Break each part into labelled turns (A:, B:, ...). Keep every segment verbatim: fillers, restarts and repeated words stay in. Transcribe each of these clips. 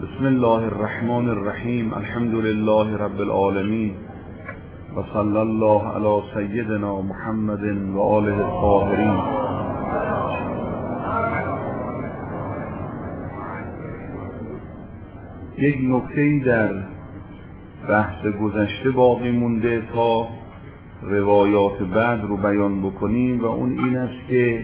A: بسم الله الرحمن الرحیم. الحمد لله رب العالمین و صلی الله علی سیدنا محمد و آله الطاهرین. یک نکته‌ای در بحث گذشته باقی مونده تا روایات بعد رو بیان بکنیم و اون این است که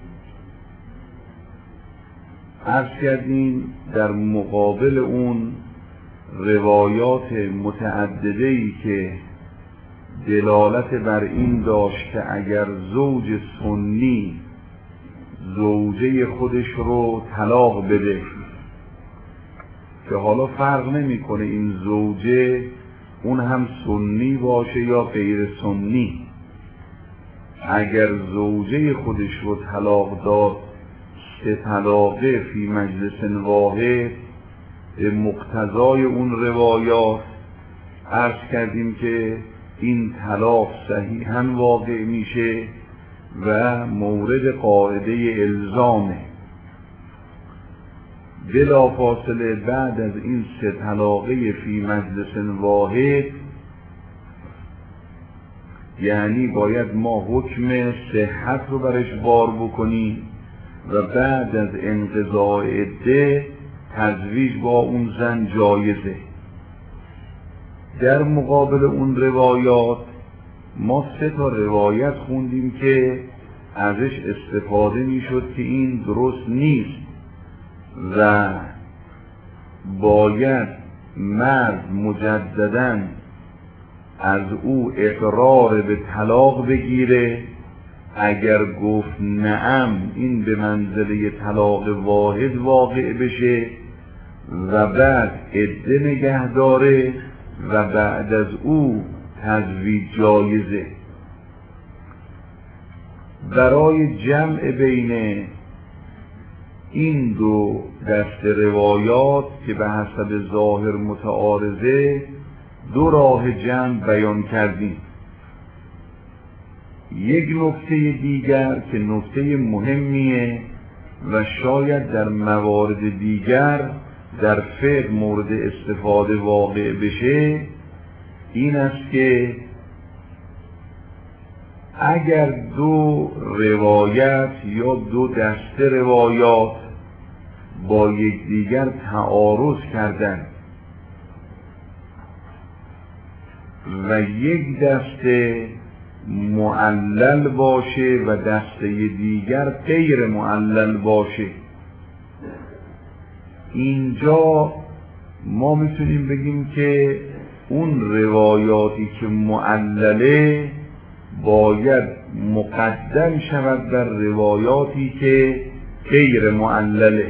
A: عرض کردیم در مقابل اون روایات متعدده‌ای که دلالت بر این داشت که اگر زوج سنی زوجه خودش رو طلاق بده، که حالا فرق نمی‌کنه این زوجه اون هم سنی باشه یا غیر سنی، اگر زوجه خودش رو طلاق داد سه طلاقه فی مجلس واحد، به مقتضای اون روایات عرض کردیم که این طلاق صحیحاً واقع میشه و مورد قاعده الزامه. بلافاصله بعد از این سه طلاقه فی مجلس واحد، یعنی باید ما حکم صحت رو برش بار بکنیم و بعد از انقضاء عده تزویج با اون زن جایزه. در مقابل اون روایات ما سه تا روایت خوندیم که ازش استفاده میشد که این درست نیست و باید مرد مجدداً از او اقرار به طلاق بگیره، اگر گفت نعم این به منزله طلاق واحد واقع بشه و بعد عده نگه داره و بعد از او تزویج جایزه. برای جمع بین این دو دست روایات که به حسب ظاهر متعارضه، دو راه جمع بیان کردیم. یک نکته دیگر که نکته مهمیه و شاید در موارد دیگر در فقه مورد استفاده واقع بشه، این است که اگر دو روایت یا دو دسته روایات با یکدیگر تعارض کردند و یک دسته معلل باشه و دسته دیگر غیر معلل باشه، اینجا ما میتونیم بگیم که اون روایاتی که معلله باید مقدم شود بر روایاتی که غیر معلله.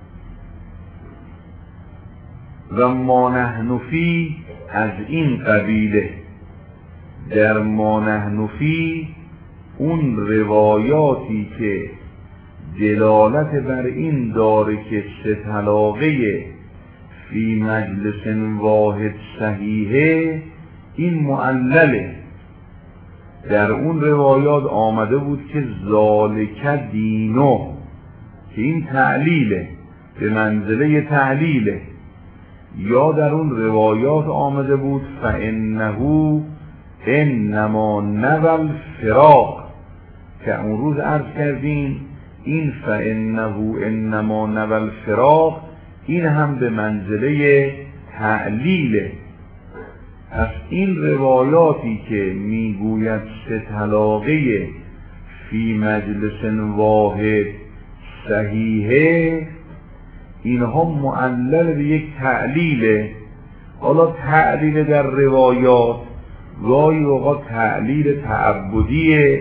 A: و ما نحن فی از این قبیله، در ما نحن فی اون روایاتی که دلالت بر این داره که سه طلاقه فی مجلس واحد صحیحه، این معلله. در اون روایات آمده بود که ذالک دینو، که این تعلیله، به منزله تعلیله. یا در اون روایات آمده بود فانه انما نوى الفراق، که اون روز عرض کردیم این فانه انما نوى الفراق این هم به منزله تعلیله. از این روایاتی که میگوید سه طلاقه فی مجلس واحد صحیحه، اینها معلل به یک تعلیله. حالا تعلیل در روایات گاهی اوقات تعلیل تعبدیه،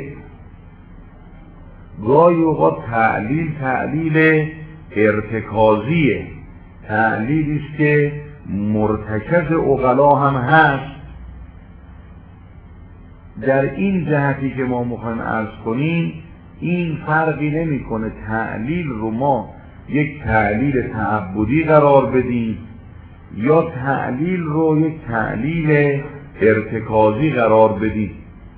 A: گاهی اوقات تعلیل تعلیل ارتکازیه، تعلیلی است که مرتکز عقلا هم هست. در این جهتی که ما میخوایم عرض کنیم، این فرقی نمیکنه تعلیل رو ما یک تعلیل تعبدی قرار بدیم یا تعلیل رو یک تعلیل ارتکازی قرار بدیم.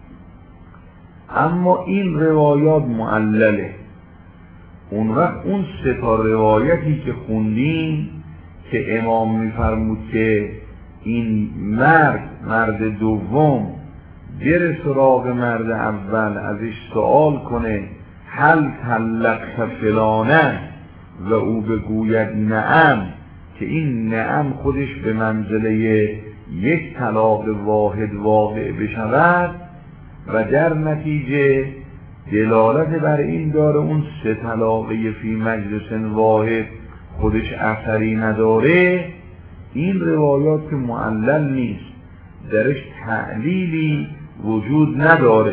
A: اما این روایات معلله. اون وقت اون سه تا روایتی که خوندیم که امام میفرمود که این مرد مرد دوم بره سراغ مرد اول، ازش سوال کنه هل طلقت فلانه و او بگوید نعم، که این نعم خودش به منزله یک طلاق واحد واقع بشود و در نتیجه دلالت بر این داره اون سه طلاقه فی مجلس واحد خودش اثری نداره. این روایات که معلل نیست، درش تعلیلی وجود نداره.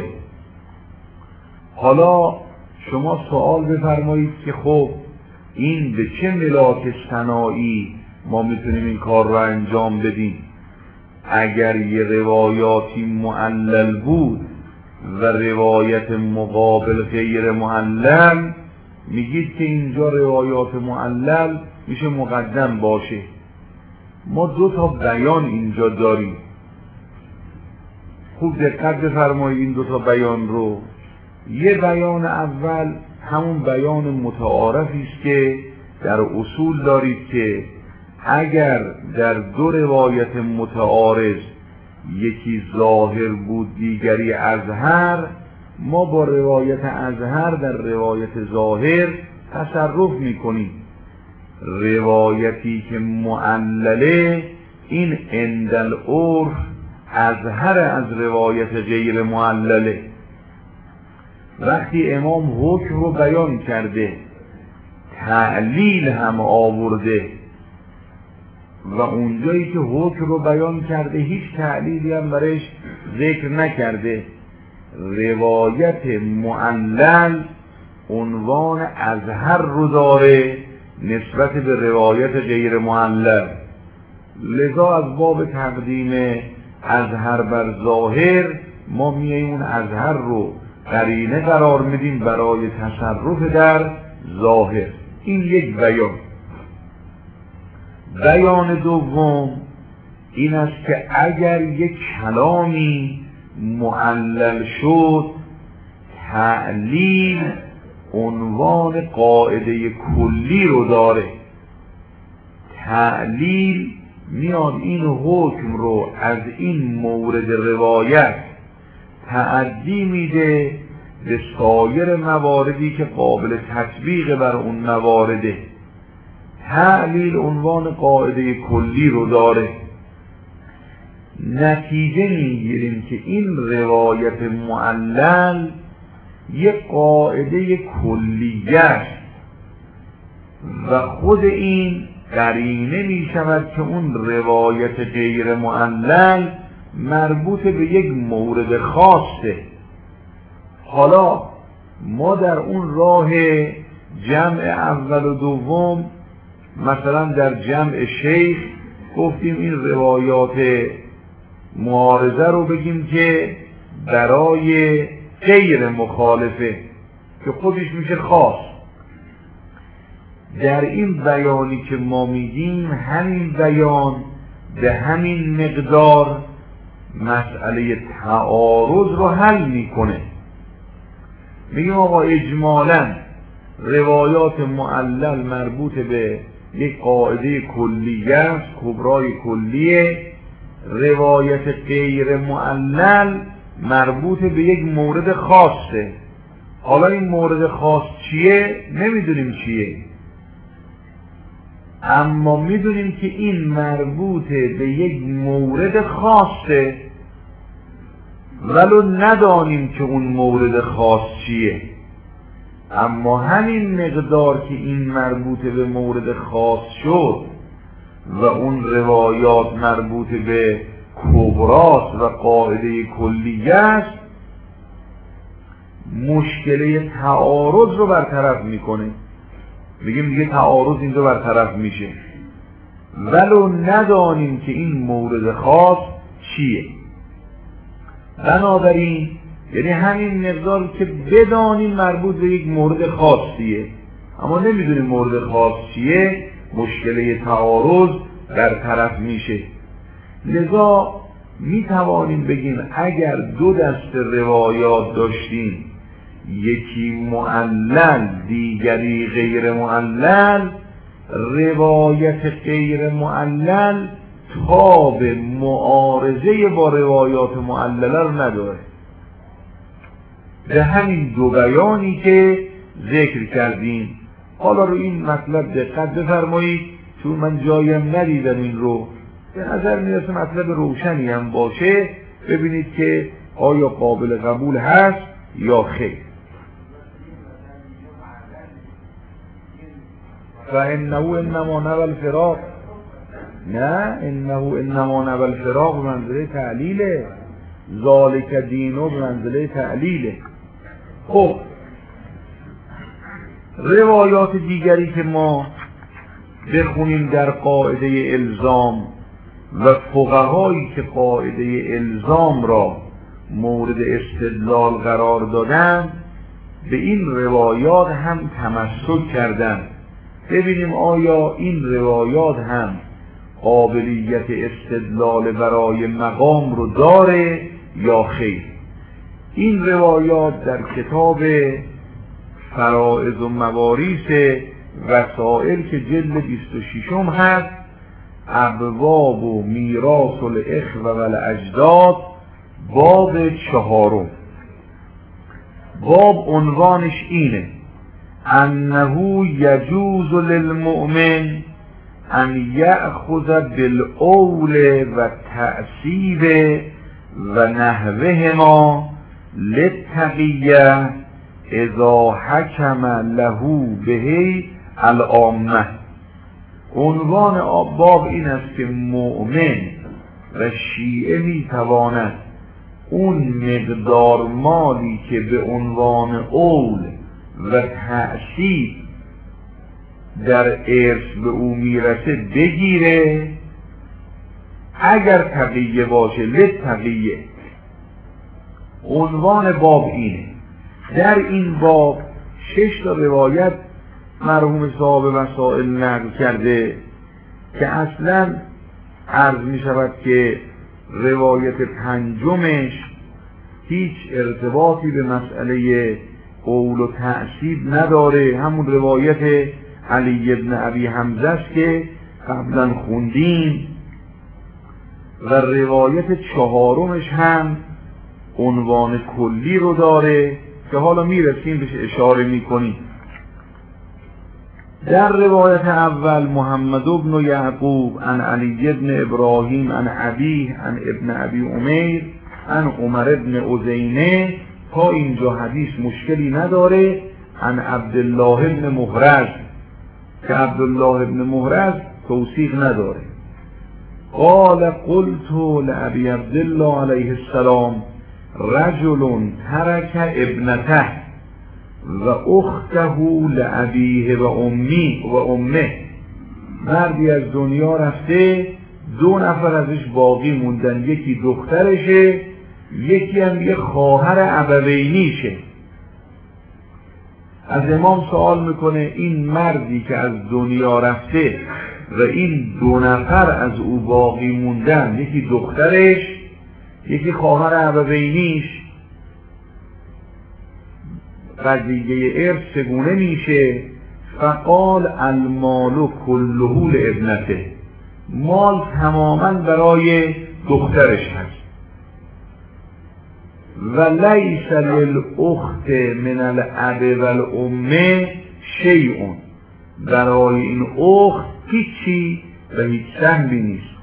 A: حالا شما سوال بفرمایید که خب این به چه ملاک صناعی ما میتونیم این کار رو انجام بدیم؟ اگر یه روایاتی معلل بود و روایت مقابل غیر معلل، میگید که اینجا روایات معلل میشه مقدم باشه. ما دو تا بیان اینجا داریم، خوب دقت بفرمایید این دو تا بیان رو. یه بیان اول همون بیان متعارفی است که در اصول دارید که اگر در دو روایت متعارض یکی ظاهر بود دیگری اظهر، ما با روایت اظهر در روایت ظاهر تصرف میکنیم. روایتی که معلله این عند العرف اظهر از روایت غیر معلله. وقتی امام حکم رو بیان کرده، تعلیل هم آورده و اونجایی که حکم رو بیان کرده هیچ تعلیلی هم برش ذکر نکرده، روایت معلل عنوان اظهر رو داره نسبت به روایت غیر معلل. لذا از باب تقدیم اظهر بر ظاهر ما میاییم اون اظهر رو قرینه قرار میدیم برای تصرف در ظاهر. این یک بیان. بیان دوم این است که اگر یک کلامی معلل شد، تعلیل عنوان قاعده کلی رو داره. تعلیل میاد این حکم رو از این مورد روایت تعدی میده به سایر مواردی که قابل تطبیق بر اون موارده. تعلیل عنوان قاعده کلی رو داره. نتیجه میگیریم که این روایت معلل یک قاعده کلیه و خود این قرینه می شود که اون روایت غیر معلل مربوط به یک مورد خاصه. حالا ما در اون راه جمع اول و دوم، مثلا در جمع شیخ گفتیم این روایات معارضه رو بگیم که برای غیر مخالفه که خودش میشه خاص. در این بیانی که ما میگیم همین بیان به همین مقدار مسئله تعارض رو حل میکنه. میگیم آقا اجمالاً روایات معلل مربوط به یک قاعده کلیه است، کبرای کلیه. روایت غیر معلل مربوط به یک مورد خاصه. حالا این مورد خاص چیه؟ نمیدونیم چیه، اما میدونیم که این مربوط به یک مورد خاصه، ولو ندانیم که اون مورد خاص چیه. اما همین مقدار که این مربوط به مورد خاص شد و اون روایات مربوط به کبراست و قاعده کلیه است، مشکل تعارض رو برطرف میکنه. میگیم دیگه تعارض اینجا برطرف میشه ولو ندانیم که این مورد خاص چیه. بنابراین یعنی همین مقدار که بدانیم مربوط به یک مورد خاصیه، اما نمیدونیم مورد خاص چیه، مشکل تعارض برطرف میشه. لذا میتوانیم بگیم اگر دو دست روایات داشتیم، یکی معلل دیگری غیر معلل، روایت غیر معلل تاب معارضه با روایات معلله رو نداره. به همین دو بیانی که ذکر کردیم. حالا رو این مطلب دقت بفرمایید، چون من جایم ندیدم این رو، به نظر میرسه مطلب روشنی هم باشه، ببینید که آیا قابل قبول هست یا خیر. و انه انما نوى الفراق، نه انه انما نوى الفراق به منزله تعلیله، ذالک دینو به منزله تعلیله. خب روایات دیگری که ما بخونیم در قاعده الزام و فقهایی که قاعده الزام را مورد استدلال قرار دادن به این روایات هم تمسک کردند. ببینیم آیا این روایات هم قابلیت استدلال برای مقام رو داره یا خیر. این روایات در کتاب فرائض و مواریث وسائل که جلد بیست و شش هست، ابواب و میراث الاخوه و الاجداد، باب چهارم. باب عنوانش اینه: انه یجوز للمؤمن ان یأخذ بالاول و تعصیب و نحوهما للتقیه اذا حکم له به العامه. عنوان باب این است که مؤمن و شیعه می تواند اون مقدار مالی که به عنوان اول و تعصیب در ارث به او میرسه بگیره اگر تقیه باشه، للتقیه. عنوان باب اینه. در این باب شش تا روایت مرحوم صاحب مسائل نقل کرده که اصلا عرض می شود که روایت پنجمش هیچ ارتباطی به مسئله قول و تعصیب نداره. همون روایت علی ابن ابی حمزه است که قبلا خوندیم و روایت چهارمش هم عنوان کلی رو داره که حالا میرسیم بهش اشاره میکنیم. در روایت اول محمد ابن یعقوب عن علی ابن ابراهیم عن ابیه عن ابن ابی امیر عن عمر ابن عزینه، تا اینجا حدیث مشکلی نداره. عن عبدالله ابن محرز که عبدالله ابن محرز توثیق نداره. قال قلت لأبي عبدالله علیه السلام رجل ترک ابنته و اخته لأبیه و امی و امه. مردی از دنیا رفته، دو نفر ازش باقی موندن، یکی دخترشه، یکی هم یه خواهر ابوینیشه. از امام سوال میکنه این مردی که از دنیا رفته و این دو نفر از او باقی موندن، یکی دخترش یکی خواهر ابوینیش، قضیه ارث چگونه میشه؟ فقال المال كله لابنته، مال تماما برای دخترش هست. و لیس للاخت من الاب و الام شیء، برای این اخت هیچی و هیچ سهمی نیست.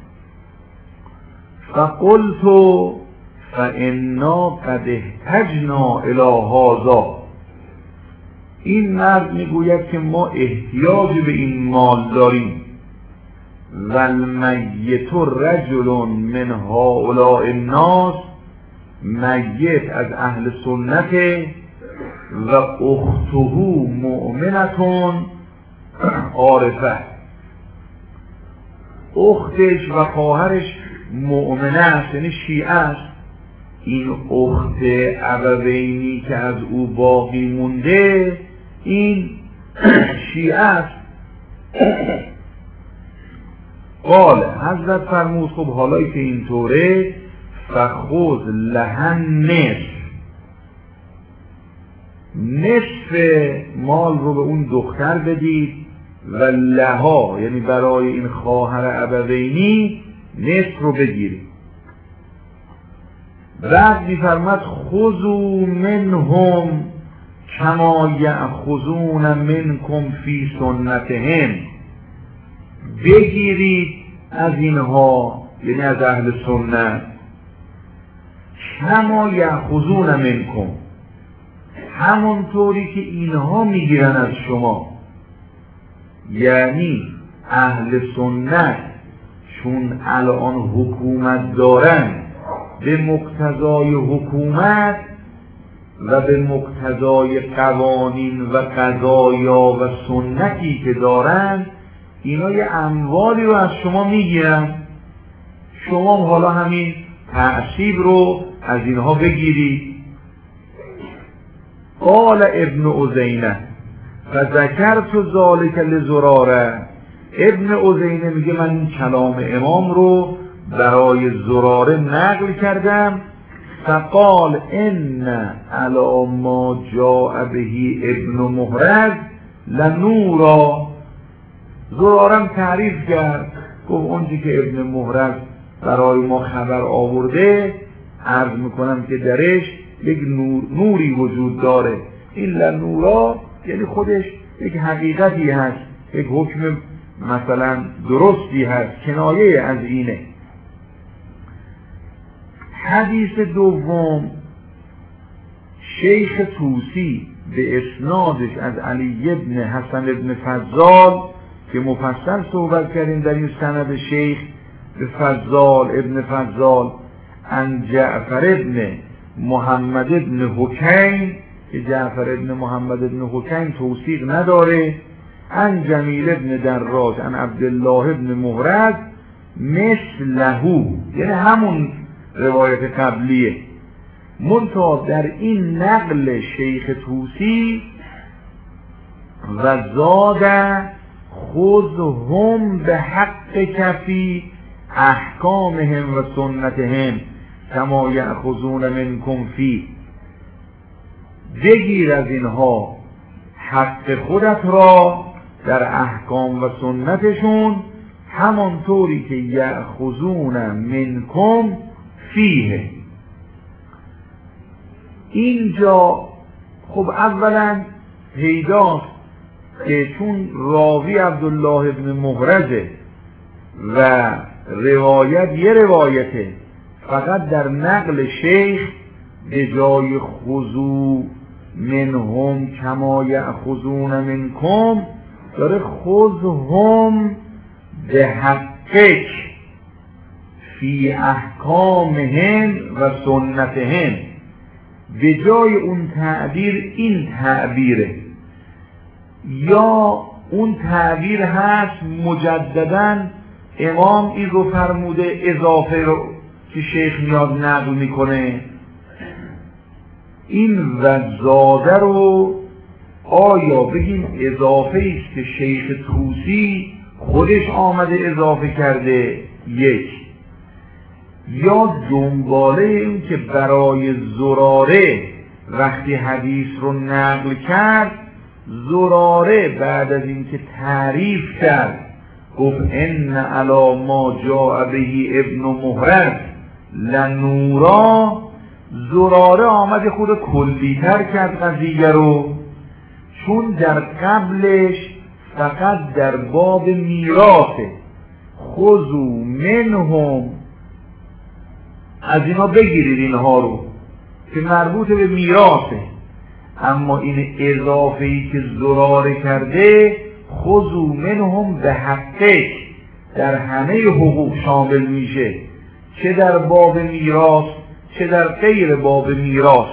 A: فقلت فانا قد احتجنا الی هذا، این مرد میگوید که ما احتیاج به این مال داریم. و المیت رجل من هؤلاء الناس، میت از اهل سنت، و اخته مؤمنتون عارفه، اختش و خواهرش مؤمنه است، یعنی شیعه است. این اخت ابوینی که از او باقی مونده این شیعه است. قال حضرت فرمود خب حالایی که اینطوره، فخذ لهن نصف، نصف مال رو به اون دختر بدید. و لها یعنی برای این خواهر ابوینی نصف رو بگیرید. بعد می‌فرماد خذوا منهم کما یأخذون منکم فی سنتهم، بگیرید از اینها یعنی از اهل سنت، کما یأخذون منکم، همونطوری که اینها میگیرن از شما. یعنی اهل سنت چون الان حکومت دارن، به مقتضای حکومت و به مقتضای قوانین و قضایا و سنتی که دارن، اینا یه اموالی رو از شما میگیرن، شما حالا همین تعصیب رو از اینها بگیرید. قال ابن عزینه فذکرت ذلک لزراره، ابن عزینه میگه من این کلام امام رو برای زراره نقل کردم. فقال ان علی ما جاء به ابن محرز لنورا، زرارم تعریف کرد، گفت اونچه که ابن محرز برای ما خبر آورده، عرض میکنم که درش یک نور نوری وجود داره. این لنورا یعنی خودش یک حقیقتی هست، یک حکم مثلا درستی هست، کنایه از اینه. حدیث دوم، شیخ طوسی به اسنادش از علی ابن حسن ابن فضال که مفصل صحبت کردیم در این سند شیخ به فضال ابن فضال، عن جعفر ابن محمد ابن حکیم که جعفر ابن محمد ابن حکیم توثیق نداره، عن جمیل ابن دراج عن عبدالله ابن محرز مثلهو، یعنی همون روایت قبلیه، منتها در این نقل شیخ طوسی و زاد خذهم به حق کفی احکامهم و سنتهم کما یأخذون منکم فی، بگیر از اینها حق خودت را در احکام و سنتشون همانطوری که یأخذون منکم فیه. اینجا خب اولا پیداست که چون راوی عبدالله ابن محرزه و روایت یه روایته، فقط در نقل شیخ به جای خذو منهم کما یأخذون منکم داره خذهم به حقک فی احکامهم و سنتهم، به جای اون تعبیر این تعبیره، یا اون تعبیر هست مجدداً امام این رو فرموده اضافه رو که شیخ میاد نقل میکنه. این وزاده رو آیا بگیم اضافه است که شیخ طوسی خودش آمده اضافه کرده، یک، یا دنباله این که برای زراره وقتی حدیث رو نقل کرد، زراره بعد از اینکه تعریف کرد گفت ان علی ما جاء به ابن محرز لنورا، زراره آمده خود کلی‌تر کرد قضیه رو، چون در قبلش فقط در باب میراثه، خذوا منهم، از اینا بگیرید اینها رو که مربوط به میراثه، اما این اضافه‌ای که زراره کرده خذوا منهم به حقک در همه حقوق شامل میشه، چه در باب میراث چه در غیر باب میراث.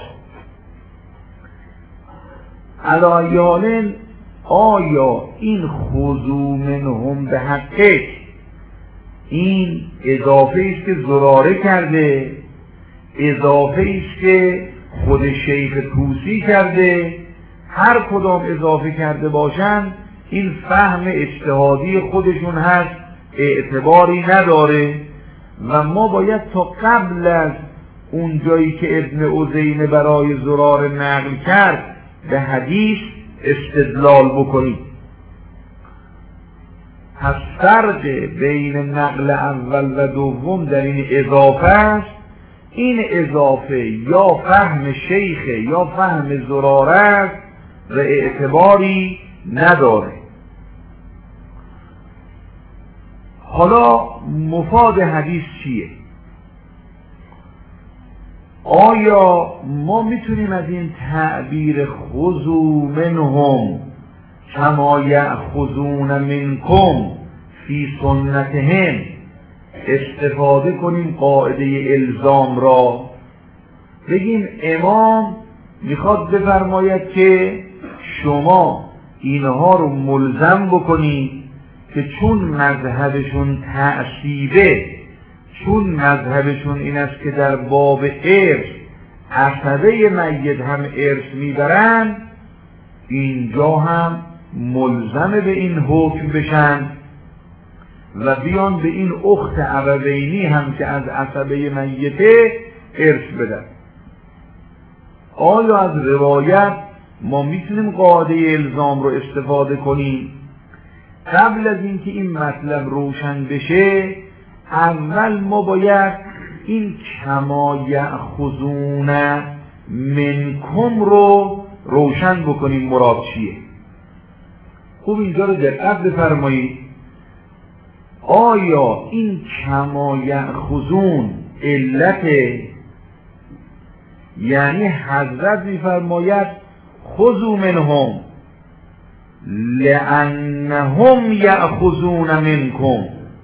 A: علایالن آیا این خذوا منهم به حقک این اضافه است که زراره کرده، اضافه است که خود شیخ طوسی کرده، هر کدام اضافه کرده باشن این فهم اجتهادی خودشون هست، اعتباری نداره و ما باید تا قبل از اون جایی که ابن عزینه برای زراره نقل کرد به حدیث استدلال بکنیم. پس فرق بین نقل اول و دوم در این اضافه است. این اضافه یا فهم شیخه یا فهم زراره است و اعتباری نداره. حالا مفاد حدیث چیه؟ آیا ما میتونیم از این تعبیر خذوا منهم کما یأخذون منکم فی سنتهم استفاده کنیم قاعده الزام را؟ بگیم امام میخواد بفرماید که شما اینها رو ملزم بکنید که چون مذهبشون تعصیبه، چون مذهبشون این است که در باب ارث عصبه میت هم ارث میبرن، اینجا هم ملزم به این حکم بشن و بیان به این اخت ابوینی هم که از عصبه میته ارث بدن. آیا از روایت ما میتونیم قاعده الزام رو استفاده کنیم؟ قبل از اینکه این مطلب روشن بشه، اول ما باید این کما یأخذون منکم رو روشن بکنیم مراد چیه. خوب اینجا رو دقت بفرمایید. آیا این کما یأخذون علت، یعنی حضرت میفرماید خذوا منهم لأنهم یأخذون منکم،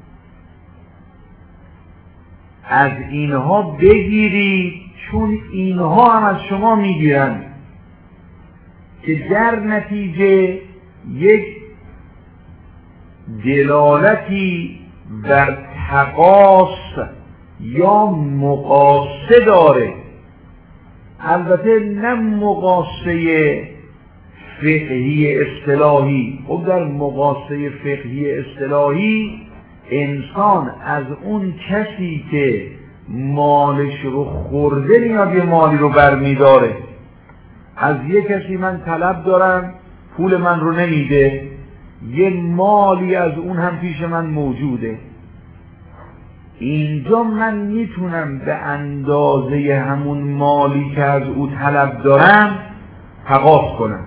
A: از اینها بگیرید چون اینها هم از شما میگیرن، که در نتیجه یک دلالتی بر تقاص یا مقاصه داره. البته نه مقاصه فقهی اصطلاحی. خب در مقاصه فقهی اصطلاحی انسان از اون کسی که مالش رو خورده میاد یه مالی رو برمیداره. از یه کسی من طلب دارم پول من رو نمیده، یه مالی از اون هم پیش من موجوده، اینجا من میتونم به اندازه همون مالی که از او طلب دارم تقاضا کنم.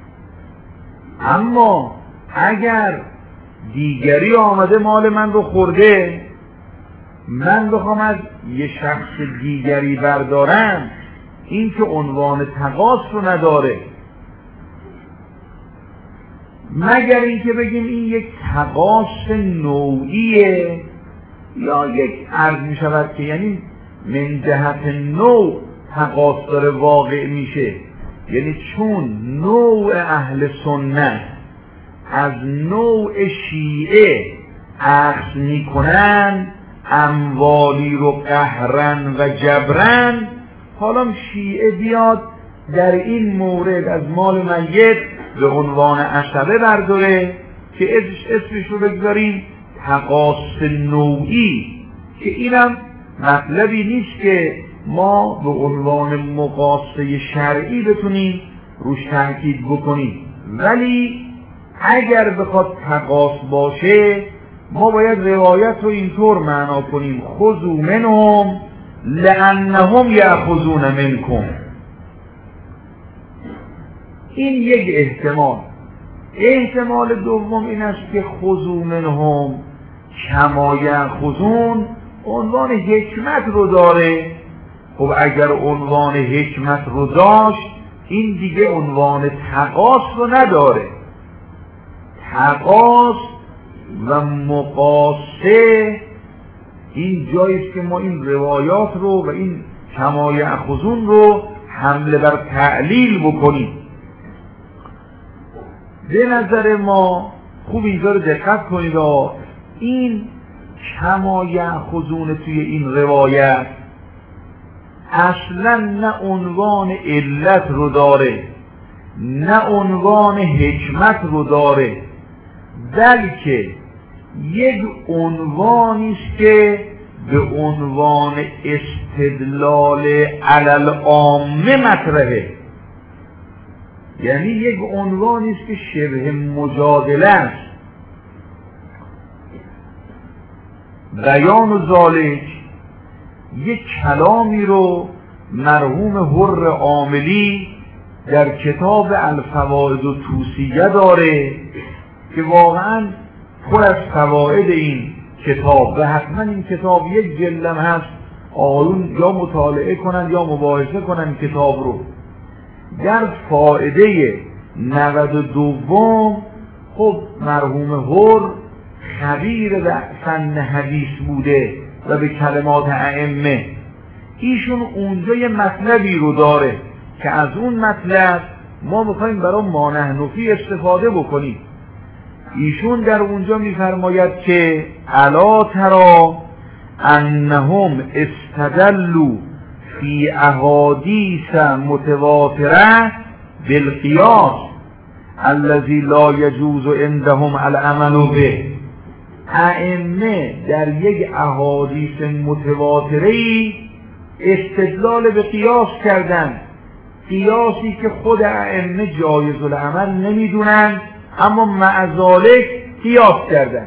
A: اما اگر دیگری آمده مال من رو خورده، من بخوام از یه شخص دیگری بردارم، این که عنوان تقاضا رو نداره، مگر اینکه بگیم این یک تقاضا نوعیه یا یک عرض می شود که یعنی من جهت نوع تقاضا داره واقع میشه. یعنی چون نوع اهل سنت از نوع شیعه اخذ می کنن اموالی رو قهرن و جبرن، حالا شیعه بیاد در این مورد از مال میت به عنوان عصبه برداره که اسمش رو بگذاریم تقاص نوعی، که اینم مطلبی نیست که ما به عنوان مقاصه شرعی بتونیم روش تاکید بکنیم. ولی اگر بخواد تقاص باشه ما باید روایت رو اینطور معنا کنیم خذوا منهم لأنهم یأخذون منکم. این یک احتمال. احتمال دوم این است که خذوا منهم کما یأخذون عنوان حکمت رو داره. خب اگر عنوان حکمت رو داشت این دیگه عنوان تقاص رو نداره. تقاص و مقاسه این جاییست که ما این روایات رو و این کما یأخذون رو حمله بر تعلیل بکنیم. به نظر ما خوب اینجا رو دقت کنید، این کما یأخذون توی این روایت اصلا نه عنوان علت رو داره نه عنوان حکمت رو داره، بلکه یک عنوانی است که به عنوان استدلال علی العامه مطرحه. یعنی یک عنوانی است که شبه مجادله است. بیان و ذالک یک کلامی رو مرحوم حر عاملی در کتاب الفوائد و توصیه داره که واقعا پر از فواید این کتاب و حتما این کتاب یک جلدم هست، آقایون یا مطالعه کنن یا مباحثه کنن کتاب رو. در فائده نود و دوم خب مرحوم حر خبیر و فن حدیث بوده و به کلمات ائمه، ایشون اونجا یه مطلبی رو داره که از اون مطلب ما میخوایم برای مانحنفی استفاده بکنیم. ایشون در اونجا میفرماید که الا ترى انهم استدلوا فی احادیث متواتره بالقیاس الذی لا یجوز عندهم العمل به. ائمه در یک احادیث متواتره استدلال به قیاس کردن، قیاسی که خود ائمه جایز العمل نمیدونن اما مع ذالک قیاس کردن.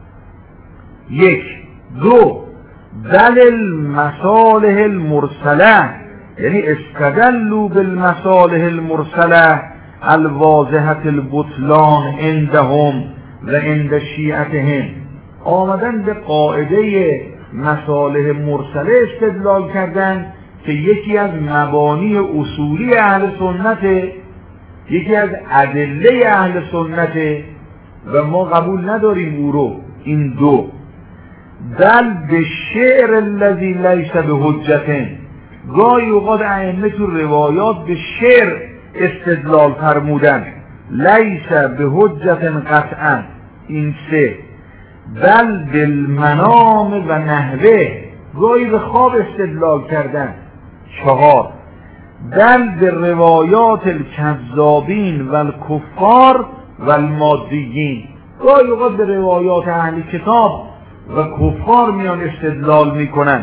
A: یک. دو، بل المصالح المرسله، یعنی استدلوا بالمصالح المرسله الواضحه البطلان عندهم و عند شیعتهم، آمدن به قاعده مصالح مرسله استدلال کردن که یکی از مبانی اصولی اهل سنت، یکی از ادله اهل سنت و ما قبول نداریم او رو. این دو. بل به شعر الذی لیس به حجت، گاهی اوقات ائمه تو روایات به شعر استدلال فرمودن، لیس به حجت قطعا. این سه. بل بالمنام و نحوه، گاهی به خواب استدلال کردن. چهار. بل به روایات الکذابین و الکفار و المادیین، گاهی اوقات به روایات اهل کتاب و کفار میان استدلال میکنن.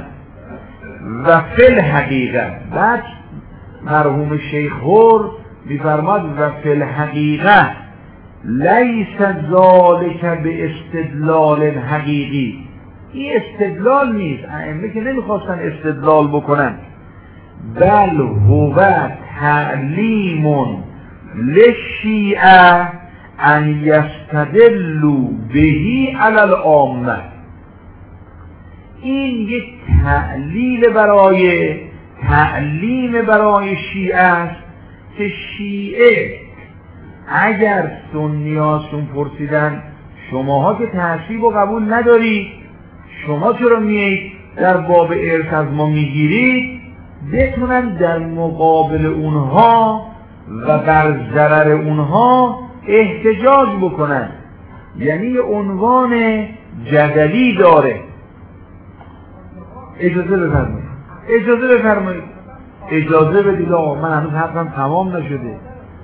A: و فی الحقیقه، بعد مرحوم شیخ حر میفرماد و فی الحقیقه لیس ذالک به استدلال حقیقی، این استدلال نیست، ائمه که نمیخواستن استدلال بکنن، بل هو تعلیم للشیعه ان یستدلوا بهی علی العامه. این یک تعلیل برای تعلیم برای شیعه است که شیعه اگر سنیاشون پرسیدن شماها که تعصیب و قبول ندارید، شما چرا میایید در باب ارث از ما میگیرید، بتونن در مقابل اونها و بر ضرر اونها احتجاج بکنن. یعنی عنوان جدلی داره. اجازه بفرمایید اجازه بفرمایید اجازه بدید آقا، من هنوز حرفم تمام نشده.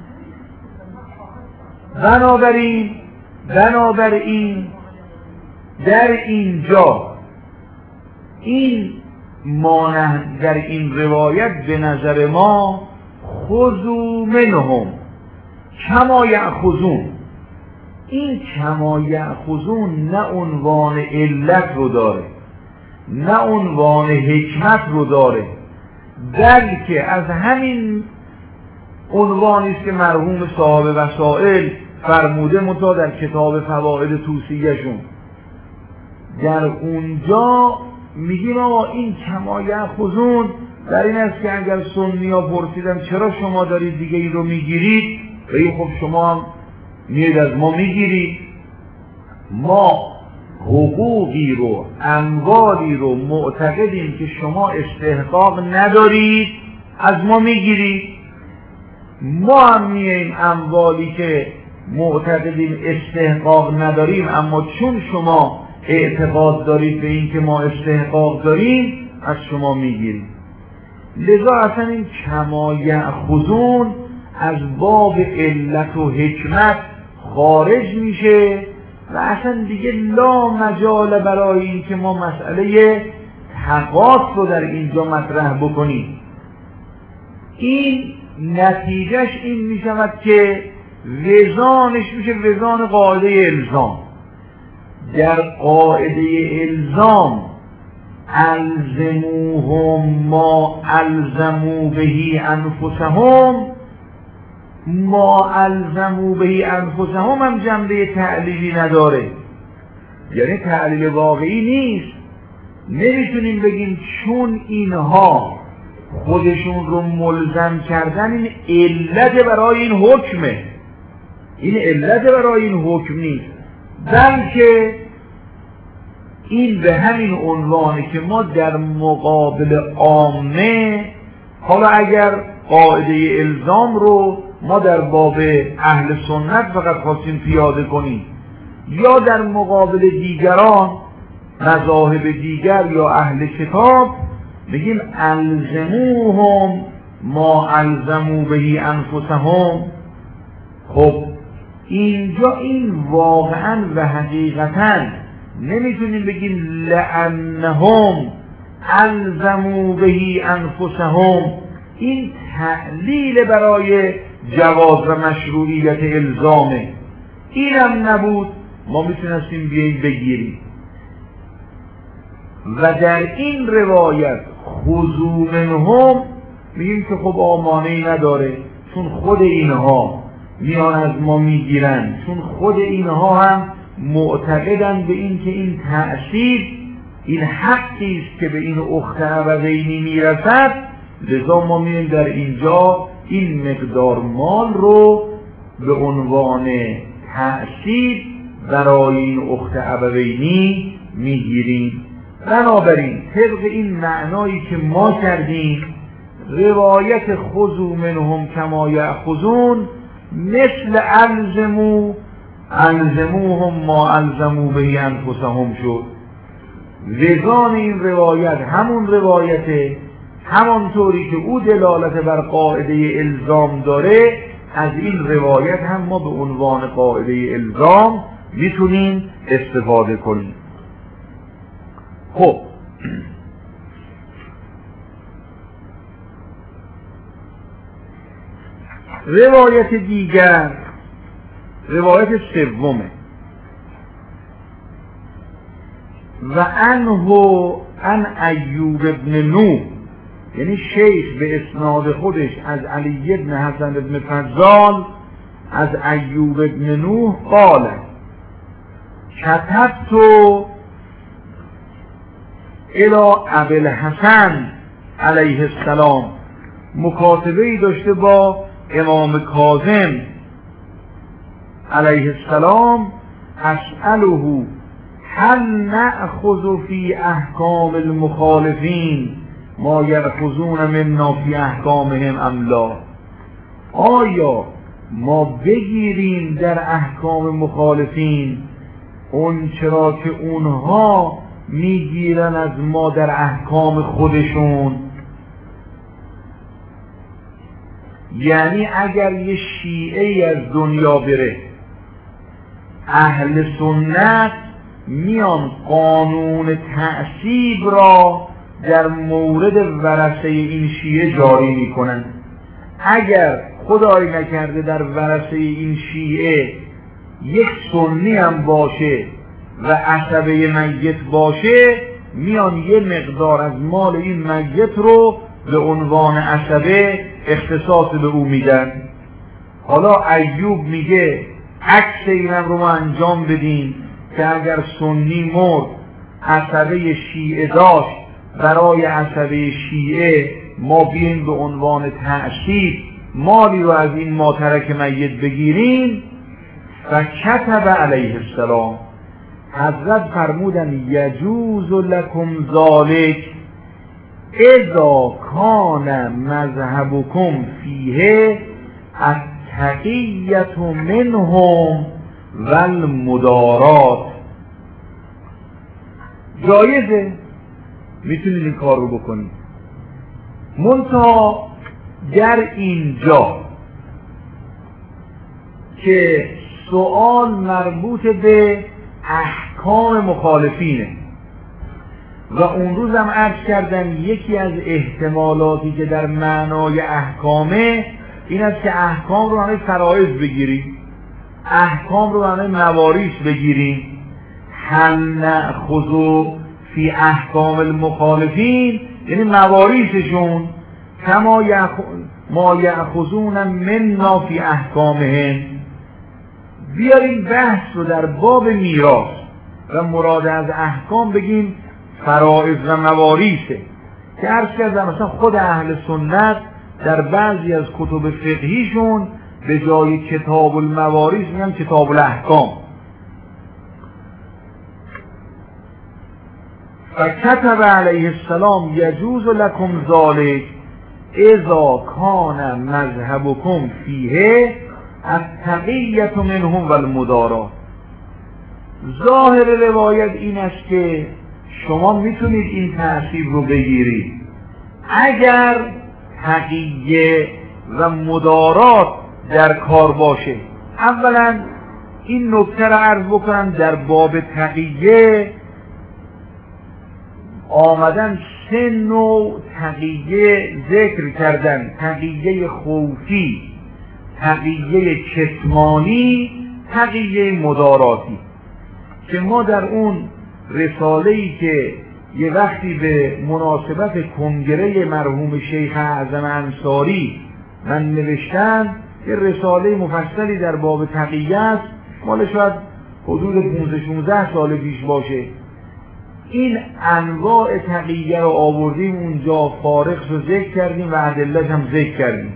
A: بنابراین بنابراین در اینجا این مانند در این روایت به نظر ما خذوا منهم کما یأخذون، این کما یأخذون نه عنوان علت رو داره نه عنوان حکمت رو داره، بلکه از همین عنوانی است که مرحوم صاحب وسائل فرموده منتها در کتاب فواید توصیه‌شون. در اونجا میگیم آقا این کما یأخذون در این است که اگر سنی ها پرسیدن چرا شما دارید دیگه این رو میگیرید، بگید خب شما هم میید از ما میگیرید، ما حقوقی رو اموالی رو معتقدیم که شما استحقاق ندارید از ما میگیرید، ما هم میاییم اموالی که معتقدیم استحقاق نداریم اما چون شما اعتقاد دارید به این که ما استحقاق داریم از شما میگیریم. لذا اصلا این کما یأخذون از باب علت و حکمت خارج میشه و اصلا دیگه لا مجال برای این که ما مسئله تقاط رو در اینجا مطرح بکنیم. این نتیجهش این میشود که وزانش میشه وزان قاعده الزام. در قاعده الزام الزموهم ما الزموا به انفسهم، ما الزموا به انفسهم هم جنبه تعلیلی نداره، یعنی تعلیل واقعی نیست. نمیتونیم بگیم چون اینها خودشون رو ملزم کردن این علت برای این حکمه، این علت برای این حکم نیست، بلکه این به همین عنوانه که ما در مقابل عامه، حالا اگر قاعده الزام رو ما در باب اهل سنت فقط خواستیم پیاده کنیم یا در مقابل دیگران مذاهب دیگر یا اهل کتاب بگیم الزموهم ما الزموا به انفسهم، خب اینجا این واقعا و حقیقتا نمیتونیم بگیم لأنهم الزموا به انفسهم، این تعلیل برای جواز و مشروعیت الزامه. اینم نبود ما میتونستیم بیاییم بگیریم و در این روایت خذوا منهم میگیم که خب آمانه‌ای نداره، چون خود اینها میان از ما میگیرن، چون خود اینها هم معتقدن به این که این تأثیر این حقی است که به این اخت ابوینی میرسد، لذا ما میایم در اینجا این مقدار مال رو به عنوان تأثیر برای این اخت ابوینی میگیریم. بنابراین طبق این معنایی که ما کردیم روایت خذوا منهم کما یأخذون مثل الزموا الزموهم ما الزموا به انفسهم شد. وزان این روایت همون روایته، همانطوری که او دلالت بر قاعده الزام داره، از این روایت هم ما به عنوان قاعده الزام میتونیم استفاده کنیم. خب روایت دیگر، روایت سومه و عنه عن ایوب ابن نوح، یعنی شیخ به اسناد خودش از علی ابن حسن ابن فضال از ایوب ابن نوح قال کتبت الى ابی الحسن علیه السلام، مکاتبه‌ای داشته با امام کاظم علیه السلام، اسأله هل نأخذ فی احکام المخالفین ما یأخذون منا فی احکامهم ام لا، آیا ما بگیریم در احکام مخالفین اون چرا که اونها میگیرن از ما در احکام خودشون؟ یعنی اگر یه شیعه از دنیا بره، اهل سنت میان قانون تعصیب را در مورد ورثه این شیعه جاری میکنن. اگر خدای نکرده در ورثه این شیعه یک سنی هم باشه و عصبه میت باشه، میان یه مقدار از مال این میت رو به عنوان عصبه اختصاص به او میدن. حالا ایوب میگه عکس اینم رو ما انجام بدیم که اگر سنی مرد عصبه شیعه داشت، برای عصبه شیعه ما بیایم به عنوان تعصیب مالی رو از این ماترک میت بگیریم. و کتب علیه السلام، حضرت فرمودن یجوز لکم ذالک اذا کان مذهبکم فیه التقیة منهم و المدارات، جایزه، میتونید این کار رو بکنید، منتها در اینجا که سوال مربوط به احکام مخالفینه و اون روز هم عرض کردن یکی از احتمالاتی که در معنای احکامه این است که احکام رو همه فرائض بگیریم، احکام رو همه مواریث بگیریم، هل نأخذ فی احکام المخالفین، یعنی مواریثشون کما ما یأخذون منا فی احکامهم. بیاریم بحث رو در باب میراث و مراد از احکام بگیم فرائض و مواریثه که عرض کردم مثلا خود اهل سنت در بعضی از کتب فقهیشون به جای کتاب المواریث میگن کتاب الاحکام. فکتب علیه السلام یجوز لکم ذالک اذا کان مذهبکم فیه التقیة منهم و المدارات. ظاهر روایت این است که شما میتونید این تأثیر رو بگیرید اگر تقیه و مدارات در کار باشه. اولا این نکته رو عرض بکنم، در باب تقیه آمدن سه نوع تقیه ذکر کردن: تقیه خوفی، تقیه کتمانی، تقیه مداراتی، که ما در اون رساله‌ای که یه وقتی به مناسبت کنگره مرحوم شیخ اعظم انصاری من نوشتم، یه رساله مفصلی در باب تقیه است، مال شاید حدود پانزده شانزده سال پیش باشه. این انواع تقیه رو آوردیم اونجا، فارق رو ذکر کردیم و ادله‌اش هم ذکر کردیم.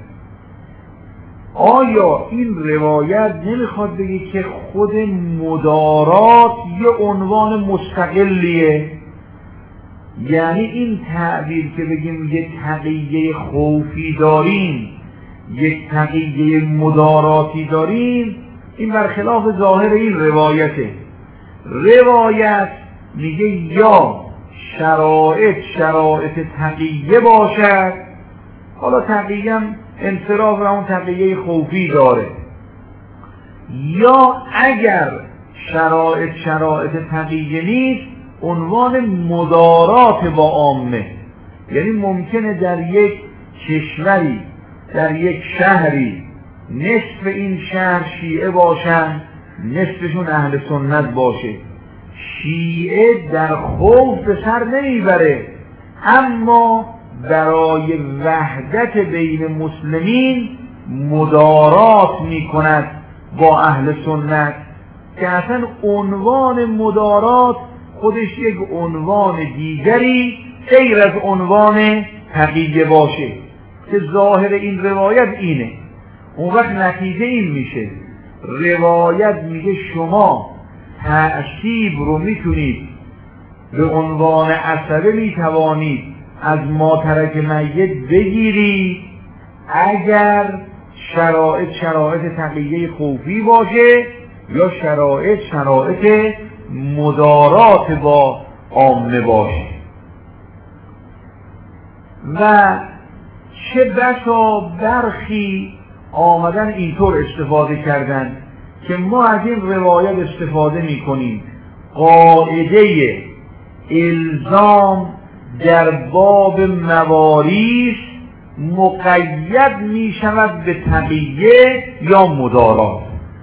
A: آیا این روایت نمیخواد بگه که خود مدارات یه عنوان مستقلیه؟ یعنی این تعبیر که بگیم یک تقیه خوفی داریم، یک تقیه مداراتی داریم، این برخلاف ظاهر این روایته. روایت میگه یا شرایط شرایط تقیه باشد، حالا تقیه هم انصراف و اون تقیه خوفی داره، یا اگر شرایط شرایط تقیه نیست عنوان مدارات با عامه. یعنی ممکنه در یک کشوری، در یک شهری، نصف این شهر شیعه باشن، نصفشون اهل سنت باشه. شیعه در خوف به سر نمیبره، اما برای وحدت بین مسلمین مدارات میکند با اهل سنت، که اصلا عنوان مدارات خودش یک عنوان دیگری غیر از عنوان تقیه باشه، که ظاهر این روایت اینه. اون وقت نتیجه این میشه، روایت میگه شما تعصیب رو میتونید به عنوان عصبه میتوانید از ماترک میت بگیرید اگر شرایط شرایط تقیه خوفی باشه یا شرایط شرایط مدارات با عامه باشه. و چه بسا برخی آمدن اینطور استفاده کردن که ما از این روایت استفاده می کنیم قاعده الزام در باب مواریث مقید می شود به تقیه یا مدارات.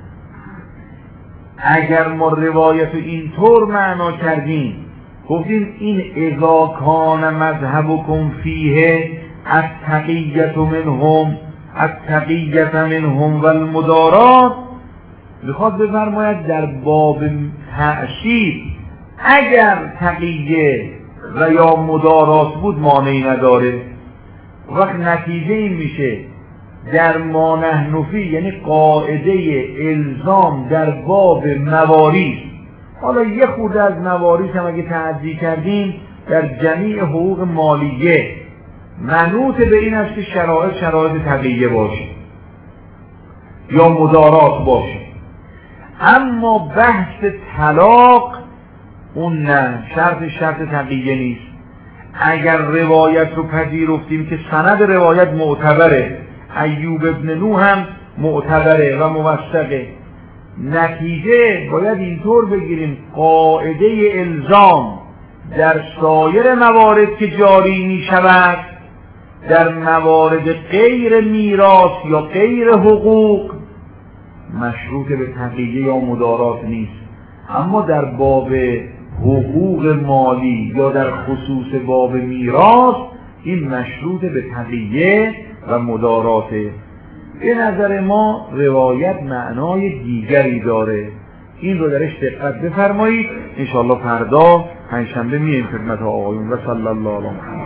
A: اگر ما روایت اینطور معنا کردیم، گفتیم این اذا کان مذهبکم فیه التقیة منهم التقیة منهم و المدارات، میخواد بفرماید در باب تعصیب اگر تقیه و یا مدارات بود مانعی نداره. وقت نتیجه این میشه در ما نحن فی، یعنی قاعده الزام در باب مواریث، حالا یه خورده از مواریث هم اگه تعدی کردیم، در جمیع حقوق مالیه منوط به این است که شرایط شرایط تقیه باشه یا مدارات باشه. اما بحث طلاق اون نه، شرط شرط تقیه نیست. اگر روایت رو پذیرفتیم که سند روایت معتبره، ایوب ابن نوح هم معتبره و موثقه، نتیجه باید اینطور بگیریم قاعده الزام در سایر موارد که جاری می شود، در موارد غیر میراث یا غیر حقوق مشروط به تقیه یا مدارات نیست. اما در باب حقوق مالی یا در خصوص باب میراث این مشروط به تقیه و مداراته. به نظر ما روایت معنای دیگری داره، این رو درش دقت بفرمایید. انشاءالله فردا پنجشنبه میایم خدمت آقایون و صلی الله علیه و